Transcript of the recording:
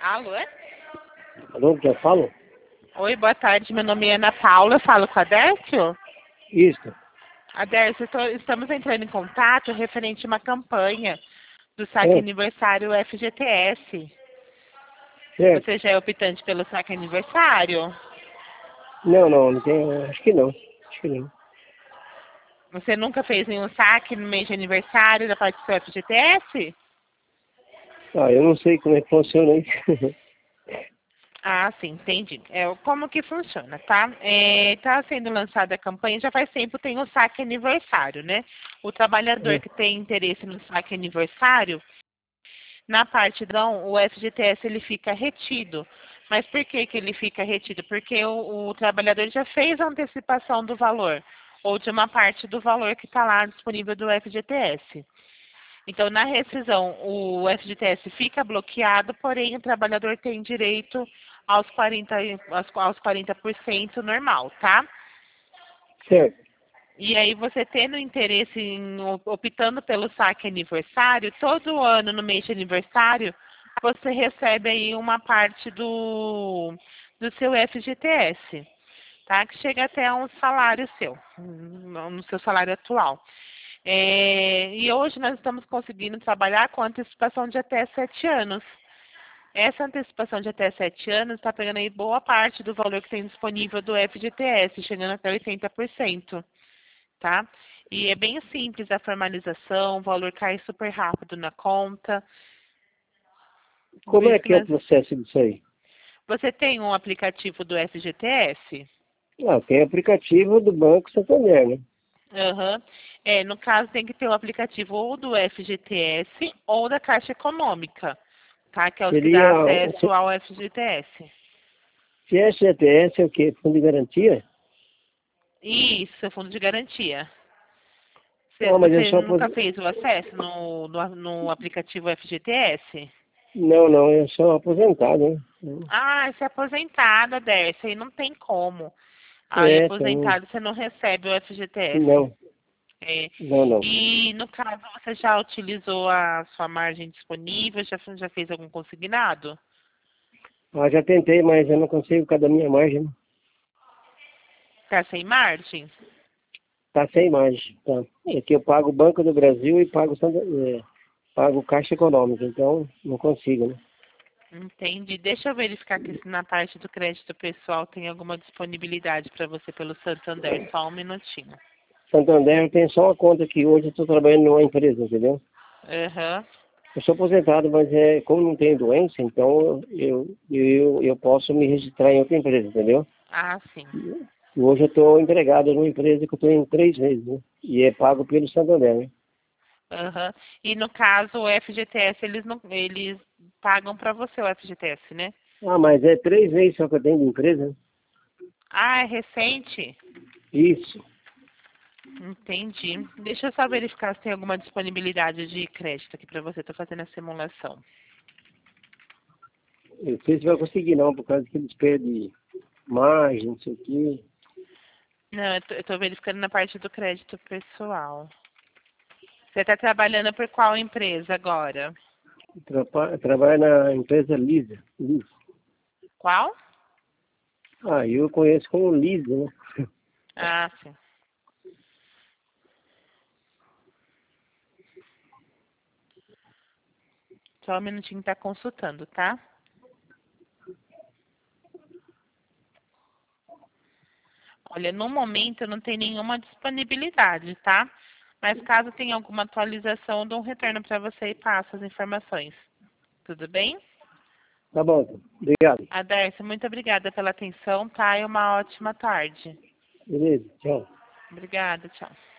Alô? Alô, quem fala? Oi, boa tarde. Meu nome é Ana Paula. Eu falo com a Adércio? Isso, Adércio, estamos entrando em contato referente a uma campanha do saque certo, aniversário FGTS. certo. Você já é optante pelo saque aniversário? Não tem, acho que não, acho que não. Você nunca fez nenhum saque no mês de aniversário da parte do seu FGTS? Ah, eu não sei como é que funciona isso. Ah, sim, entendi. Como que funciona, tá? Tá sendo lançada a campanha, já faz tempo tem o saque aniversário, né? O trabalhador que tem interesse no saque aniversário, na parte o FGTS ele fica retido. Mas por que que ele fica retido? Porque o trabalhador já fez a antecipação do valor, ou de uma parte do valor que está lá disponível do FGTS. Então, na rescisão, o FGTS fica bloqueado, porém o trabalhador tem direito aos 40% normal, tá? Certo. E aí você tendo interesse optando pelo saque aniversário, todo ano no mês de aniversário, você recebe aí uma parte do seu FGTS, tá? Que chega até um salário seu, no seu salário atual. E hoje nós estamos conseguindo trabalhar com antecipação de até 7 anos. Essa antecipação de até 7 anos está pegando aí boa parte do valor que tem disponível do FGTS, chegando até 80%, tá? E é bem simples a formalização, o valor cai super rápido na conta. Por Como é isso que que é o nós... processo disso aí? Você tem um aplicativo do FGTS? Ah, tem aplicativo do Banco Santander, né? Aham. No caso, tem que ter o aplicativo ou do FGTS ou da Caixa Econômica, tá? Que é os que dá Seria, acesso ao FGTS. CSGTS é o quê? Fundo de garantia? Isso, fundo de garantia. Ah, mas eu Você sou nunca fez o acesso no aplicativo FGTS? Não, eu sou aposentado, né? Ah, você é aposentada, Dércia, aí não tem como. Aí, É, tem. aposentado, você não recebe o FGTS. Não, É. não. E, no caso, você já utilizou a sua margem disponível? Já fez algum consignado? Ah, já tentei, mas eu não consigo por causa da minha margem, né? Tá sem margem? Tá sem margem, tá. É que eu pago o Banco do Brasil e pago Caixa Econômica, então não consigo, né? Entendi. Deixa eu verificar aqui se na parte do crédito pessoal tem alguma disponibilidade para você pelo Santander. Só um minutinho. Santander tem só uma conta que hoje eu estou trabalhando numa empresa, entendeu? Aham. Eu sou aposentado, mas como não tenho doença, então eu posso me registrar em outra empresa, entendeu? Ah, sim. E hoje eu estou empregado numa empresa que eu estou em 3 meses, né? E é pago pelo Santander, né? Aham. E no caso, o FGTS, eles pagam para você o FGTS, né? Ah, mas é 3 meses só que eu tenho de empresa, né? Ah, é recente? Isso. Entendi. Deixa eu só verificar se tem alguma disponibilidade de crédito aqui para você. Estou fazendo a simulação. Eu não sei se vai conseguir não, por causa que eles pedem margem, não sei o quê. Não, eu tô verificando na parte do crédito pessoal. Você está trabalhando por qual empresa agora? Trabalho na empresa Lisa. Lisa. Qual? Ah, eu conheço como Lisa, né? Ah, sim. Só um minutinho que tá consultando, tá? Olha, no momento não tem nenhuma disponibilidade, tá? Mas caso tenha alguma atualização, eu dou um retorno para você e passo as informações. Tudo bem? Tá bom, então. Obrigado. Adércio, muito obrigada pela atenção, tá? E uma ótima tarde. Beleza, tchau. Obrigada, tchau.